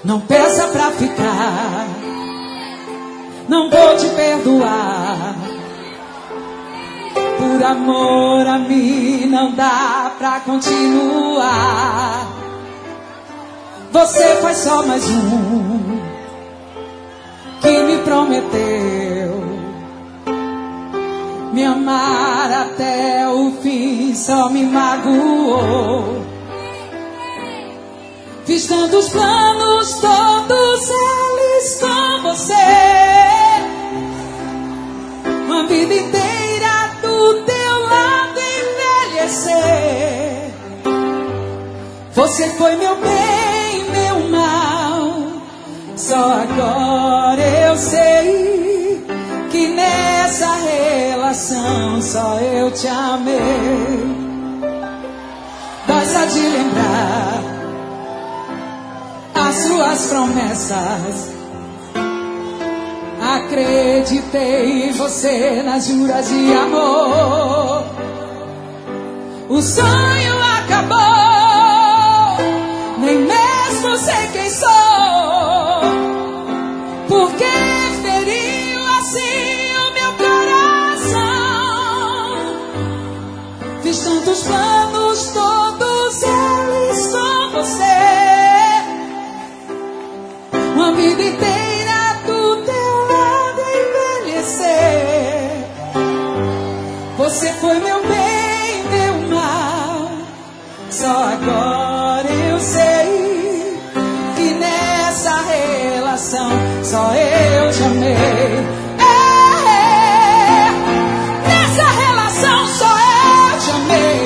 Não peça pra ficar, não vou te perdoar. Por amor a mim não dá pra continuar. Você foi só mais um que me prometeu me amar até o fim, só me magoou. Fiz tantos planos, todos eles com você. Uma vida inteira do teu lado envelhecer. Você foi meu bem, meu mal. Só agora eu sei que nessa relação só eu te amei. Basta de lembrar as suas promessas. Acreditei em você nas juras de amor. O sonho acabou, nem mesmo sei quem sou. Por que feriu assim o meu coração? Fiz tantos planos, todos eles com você. Uma vida inteira do teu lado envelhecer. Você foi meu bem, meu mal. Só agora eu sei que nessa relação só eu te amei. Nessa relação só eu te amei.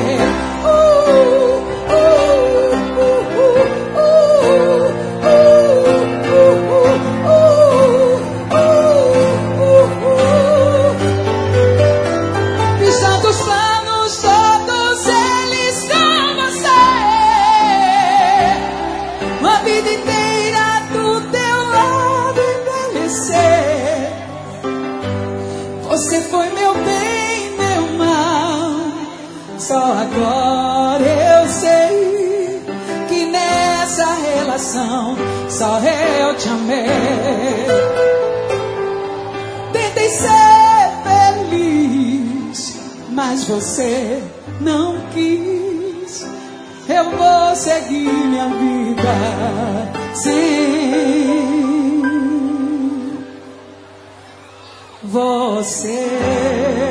Você foi meu bem, meu mal. Só agora eu sei que nessa relação só eu te amei. Tentei ser feliz, mas você não quis. Eu vou seguir minha vida sem você.